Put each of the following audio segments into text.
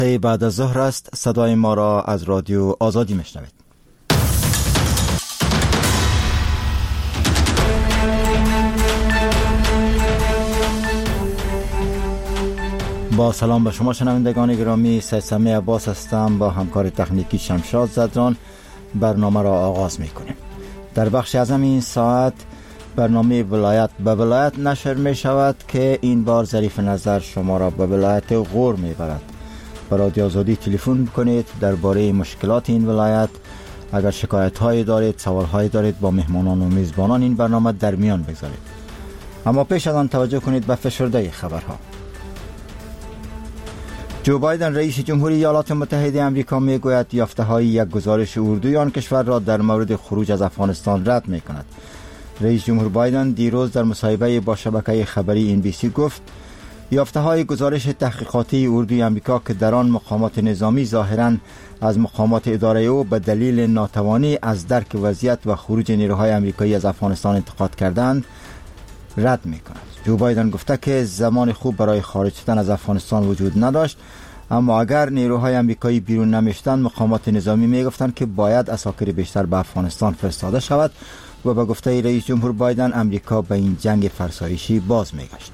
بعد از ظهر است. صدای ما را از رادیو آزادی میشنوید. با سلام به شما شنوندگان گرامی، سیسمی عباس هستم. با همکار تکنیکی شمشاد زدران برنامه را آغاز میکنیم. در بخش اعظم این ساعت برنامه ولایت به ولایت نشر می شود که این بار ظریف نظر شما را به ولایت غور می برد. به رادیو آزادی تلفن کنید درباره مشکلات این ولایت. اگر شکایت هایی دارید، سوال هایی دارید، با مهمانان و میزبانان این برنامه در میان بگذارید. اما پیش از آن توجه کنید به فشرده خبرها. جو بایدن رئیس جمهوری ایالات متحده آمریکا میگوید یافته‌های یک گزارش اردوی آن کشور را در مورد خروج از افغانستان رد می‌کند. رئیس جمهور بایدن دیروز در مصاحبه با شبکه خبری NBC گفت یافته‌های گزارش تحقیقاتی اردوی آمریکا که در آن مقامات نظامی ظاهراً از مقامات اداره او به دلیل ناتوانی از درک وضعیت و خروج نیروهای آمریکایی از افغانستان انتقاد کردند رد می‌کند. جو بایدن گفته که زمان خوب برای خارج شدن از افغانستان وجود نداشت، اما اگر نیروهای آمریکایی بیرون نمی‌شدند مقامات نظامی میگفتند که باید عساکر بیشتر به افغانستان فرستاده شود و به گفته رئیس جمهور بایدن آمریکا به این جنگ فرسایشی باز میگشت.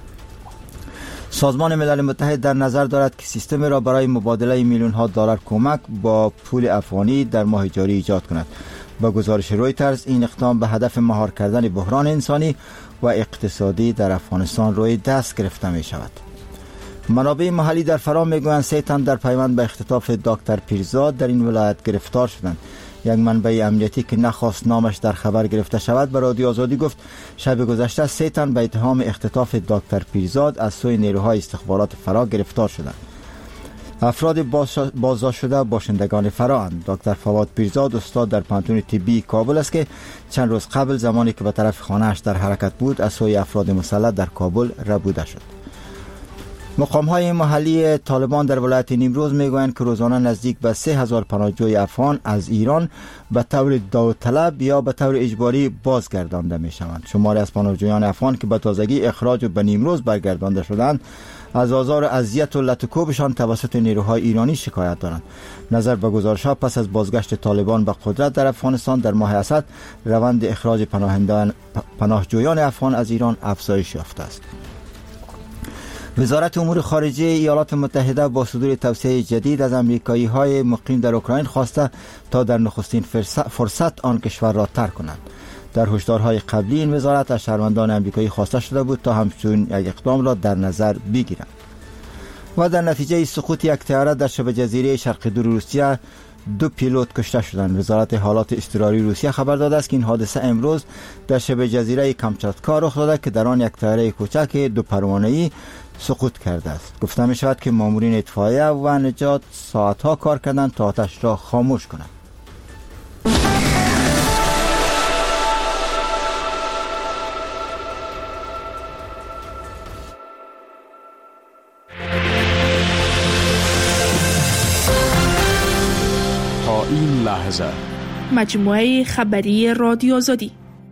سازمان ملل متحد در نظر دارد که سیستم را برای مبادله میلیون‌ها دلار کمک با پول افغانی در ماه جاری ایجاد کند. با گزارش رویترز این اقدام به هدف مهار کردن بحران انسانی و اقتصادی در افغانستان روی دست گرفته می شود. منابع محلی در فرا می گویند 3 تن در پیوند به اختطاف دکتر پیرزاد در این ولایت گرفتار شدند. یک منبع امنیتی که نخواست نامش در خبر گرفته شود به رادیو آزادی گفت شب گذشته 3 تن به اتهام اختطاف دکتر پیرزاد از سوی نیروهای استخبارات فرا گرفتار شدند. افراد بازداشت شده باشندگان فرااند. دکتر فواد پیرزاد استاد در پانتون طبی کابل است که چند روز قبل زمانی که به طرف خانه‌اش در حرکت بود از سوی افراد مسلح در کابل ربوده شد. مقام‌های محلی طالبان در ولایت نیمروز میگویند که روزانه نزدیک به 3000 پناهجوی افغان از ایران به طور داوطلب یا به طور اجباری بازگردانده میشوند. شماری از پناهجویان افغان که به تازگی اخراج و به نیمروز برگردانده شدند از آزار و اذیت و لطکوبشان توسط نیروهای ایرانی شکایت دارند. نظر به گزارش‌ها پس از بازگشت طالبان به قدرت در افغانستان در ماه اسد روند اخراج پناهجویان افغان از ایران افزایش یافته است. وزارت امور خارجه ایالات متحده با صدور توصیه جدید از آمریکایی‌های مقیم در اوکراین خواسته تا در نخستین فرصت آن کشور را ترک کنند. در هشدارهای قبلی این وزارت از شهروندان آمریکایی خواسته شده بود تا همچون یک اقدام را در نظر بگیرند. و در نتیجه سقوط یک طیاره در شبه جزیره شرق دور روسیه 2 پیلوت کشته شدند. وزارت حالات اضطراری روسیه خبر داده است که این حادثه امروز در شبه جزیره کامچاتکا رخ داده که در آن یک طیاره کوچک 2 پروانه‌ای سقوط کرده است. گفته می شود که مامورین اطفائیه و نجات ساعتها کار کردند تا آتش را خاموش کنند. تا این لحظه مجموعه خبری رادیو آزادی.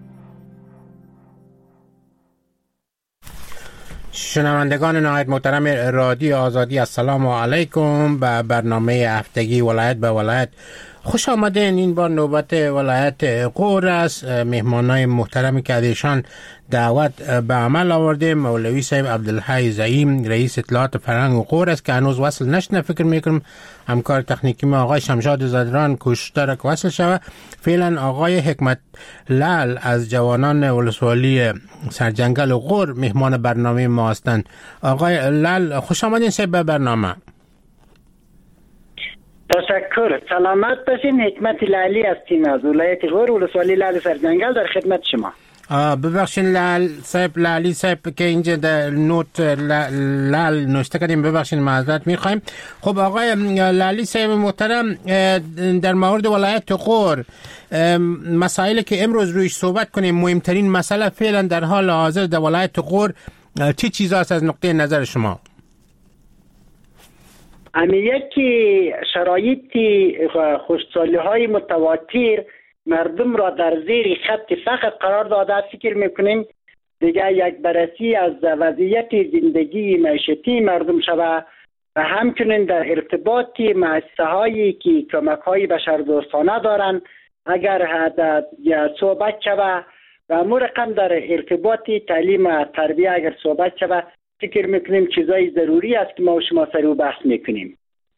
شنوندگان نهایت محترم رادیو آزادی، السلام علیکم. به برنامه هفتگی ولایت به ولایت خوش آمدین. این بار نوبت ولایت غور است. مهمانای محترمی که ازشان دعوت به عمل آورده مولوی صاحب عبدالحی زعیم رئیس اطلاعات فرهنگ غور است که هنوز وصل نشده. فکر میکنم همکار تکنیکی ما آقای شمشاد زدران کوشش داره که وصل شوه. فعلا آقای حکمت لال از جوانان ولسوالی سرجنگل غور مهمان برنامه ما هستند. آقای لال خوش آمدین صاحب به برنامه. تشکر. سلامت باشین. حکمت لالی هستیم از ولایت غور ولسوالی لال سرجنگل در خدمت شما. ببخشین لال صاحب لالی صاحب که اینجا در نوت لال نوشته کردیم، ببخشین معذرت میخوایم. خب آقای لالی صاحب محترم، در مورد ولایت غور مسائلی که امروز رویش صحبت کنیم، مهمترین مسئله فعلا در حال حاضر در ولایت غور چه چیزاست از نقطه نظر شما؟ یکی شرایط خشکسالی های متواتر مردم را در زیر خط فقر قرار داده. فکر میکنیم دیگه یک بررسی از وضعیت زندگی معیشتی مردم شود و همچنین در ارتباط مؤسسه هایی که کمک های بشردوستانه دارند اگر صحبت شود و مرقم در ارتباط تعلیم و تربیه اگر صحبت شود فکر میکنیم چیزای ضروری است که ما و شما سر او بحث میکنیم.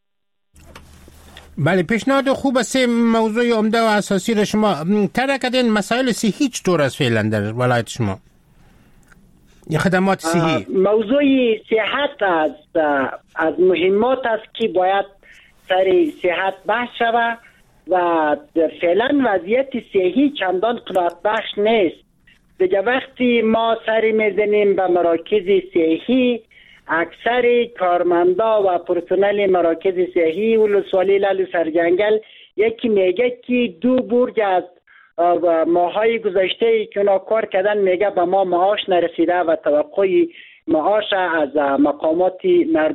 بله، پیشنهاد خوب است. موضوع عمده و اساسی را شما طرح کردین. مسائل صحی چطور است فعلا در ولایت شما؟ خدمات صحی. موضوع صحت از مهمات است که باید سر صحت بحث شود و فعلا وضعیت صحی چندان قناعت بخش نیست. دیگه وقتی ما سری میزنیم به مراکز صحی، اکثر کارمندا و پرسنل مراکز صحی ولسوالی لالو سرجنگل یکی میگه که 2 برج از ماهای گذشته که اونا کار کردن میگه به ما معاش نرسیده و توقع معاش از مقامات